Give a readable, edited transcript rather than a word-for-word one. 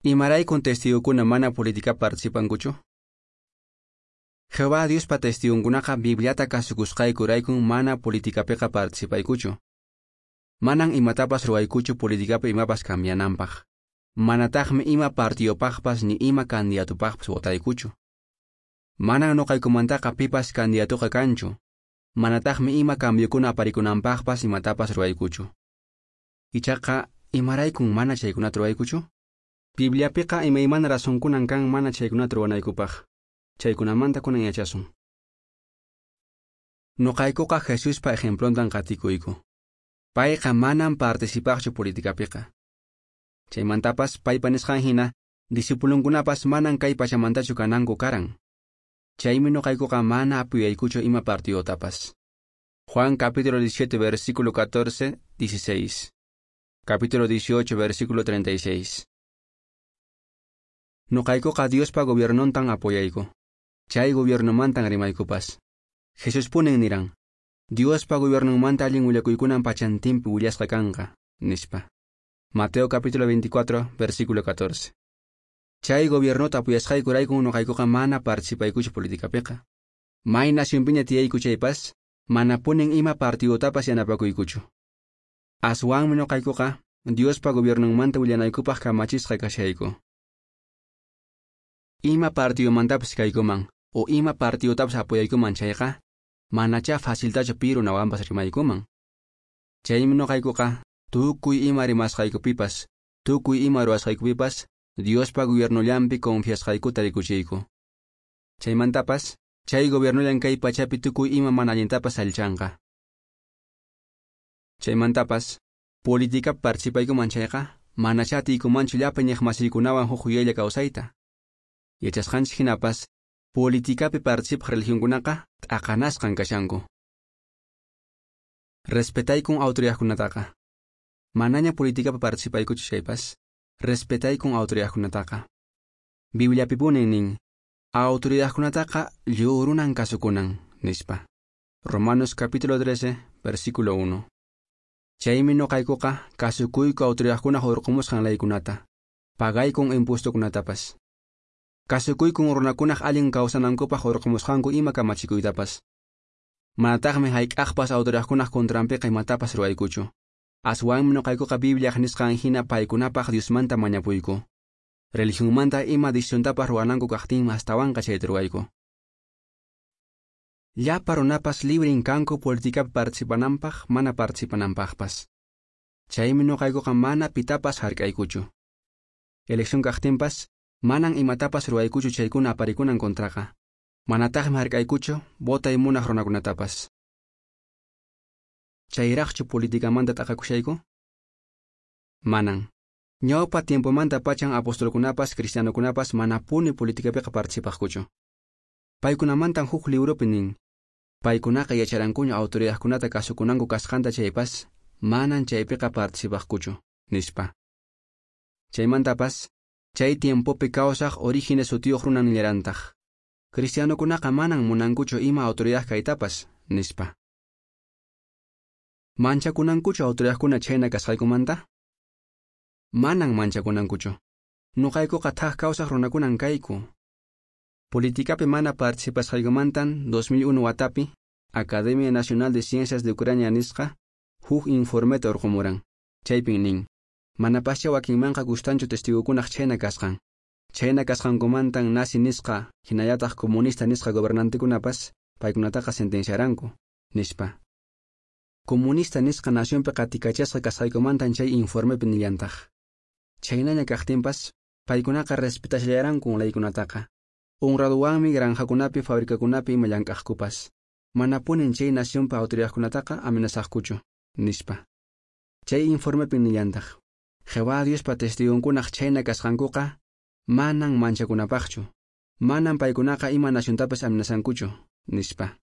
Imaraykun testigukuna mana política participankuchu? Jehová Diospa testigunkunaqa Bibliata kasukusqaykuraykun mana politicapiqa participaykuchu. Manan imatapas ruwaykuchu politicapi imapas cambiananpaq. Manataqmi ima partidopaqpas ni ima candidatupaqpas votaykuchu. Manan noqaykumantaqa pipas candidatuqa kanchu. Manataqmi ima cambiokuna aparikunanpaqpas imatapas ruwaykuchu. Ichaqa imaraykun mana chaykunata ruwaykuchu? Bibliapiqa imaymana razonkunan kan mana chaykunata ruwanaykupaq. Chaykunamanta kunan yachasun. Noqaykuqa Jesuspa ejemplontan qatikuyku. Payqa manan participaqchu politicapiqa. Chaymantapas paypa nisqan hina discipulunkunapas manan kay pachamantachu kananku karan. Chaymi noqaykuqa mana apuyaykuchu ima partidotapas. Juan capítulo 17 versículo 14, 16. Capítulo 18 versículo 36. Noqaykuqa Diospa gobiernontan apoyayku. Chay gobiernomantan rimaykupas. Jesus punen niran. Diospa gobiernomanta allin willakuykunan pachantimpi willasqa kanqa, nispa. Mateo capítulo 24 versículo 14. Chay gobiernota apuyasqaykuraykun noqaykuqa mana participaykuchu politicapiqa. May nacionpiña tiyaykuchaypas, mana punen ima partidotapas yanapakuykuchu. Aswanmi noqaykuqa Diospa gobiernomanta willanaykupaq kamachisqa kashayku. Ima partidomantapas kaykuman, o ima partidotapas apoyaykuman chayqa, manacha faciltachu piru nawanpas rimaykuman. Chaymi noqaykuqa tukuy ima rimasqaykupipas, tukuy ima ruwasqaykupipas, Diospa gobiernollanpi confiasqaykuta rikuchiyku. Chaymantapas, chay gobiernollan kay pachapi tukuy ima mana allintapas allichanqa. Chaymantapas, politica participaykuman chayqa, manacha tiykumanchu llapa ñiqmasiykunawan huquyaylla kawsayta. Yachasqanchik hinapas, politicapi participaq religionkunaqa t'aqanasqan kashanku. Respetaykun autoridadkunataqa. Manaña politicapi participaykuchu chaypas, respetaykun autoridadkunataqa. Bibliapi punen nin, autoridadkunataqa llurunan kasukunan, nispa. Romanos capítulo 13, versículo 1. Chaymi noqaykuqa kasukuyku autoridadkunaq urqumusqan laykunata, pagaykun impuestokunatapas. Kasukuykun runakunaq allin kawsanankupaq urqumusqanku ima kamachikuytapas. Manataqmi hayk'aqpas autoridadkunaq contranpiqa imatapas ruwaykuchu. Aswanmi noqaykuqa Bibliaq nisqan hina paykunapaq Diosmanta mañapuyku. Religionmanta ima decisiontapas ruwananku kaqtinmi hastawanqa chayta ruwayku. Llapa runapas librin kanku politicapi participananpaq mana participananpaqpas. Chaymi noqaykuqa mana pitapas hark'aykuchu. Elección kaqtinpas, manan imatapas ruwaykuchu chaykuna aparikunan kontraqa. Manataqmi hark'aykuchu votay munaq runakunatapas. Chayraqchu politikamanta t'aqakushayku? Manan. Ñawpa tiempomanta pachan apostolkunapas cristianokunapas mana puni politicapiqa participaqkuchu. Paykunamantan huk libropi nin. Paykunaqa yacharankuña autoridadkunata kasukunanku kasqanta chaypas, manan chaypiqa participaqkuchu, nispa. Chaymantapas, chay tiempopi kawsaq Orígenes sutiyuq runan nillarantaq. Cristianokunaqa manan munankuchu ima autoridad kaytapas, nispa. Manchakunankuchu autoridadkuna chayna kasqaykumanta? Manan manchakunankuchu. Nuqaykuqa thaq kawsaq runakunan kayku. Politicapi mana participasqaykumantan 2001 watapi, Academia Nacional de Ciencias de Ucrania nisqa, huk informeta urqumuran. Chaypin nin. Manapascha wakinmanqa gustanchu testigukunaq chayna kasqan. Chayna kasqankumantan nazi nisqa, hinallataq comunista nisqa gobernantikunapas, paykunataqa sentenciaranku, nispa. Comunista nisqa nacionpi qatikachasqa kasqaykumantan chay informepi nillantaq. Chaynaña kaqtinpas, paykunaqa respetallaranku laykunataqa. Honraduwanmi granjakunapi fabrikakunapi ima llank'aqkupas. Mana punin chay nacionpi autoridadkunataqa amenazaqkuchu, nispa. Chay informepi nillantaq. Jehová Diospa testigunkunaq chayna kasqankuqa, manan manchakunapaqchu. Manan paykunaqa ima naciontapas amenazankuchu, nispa.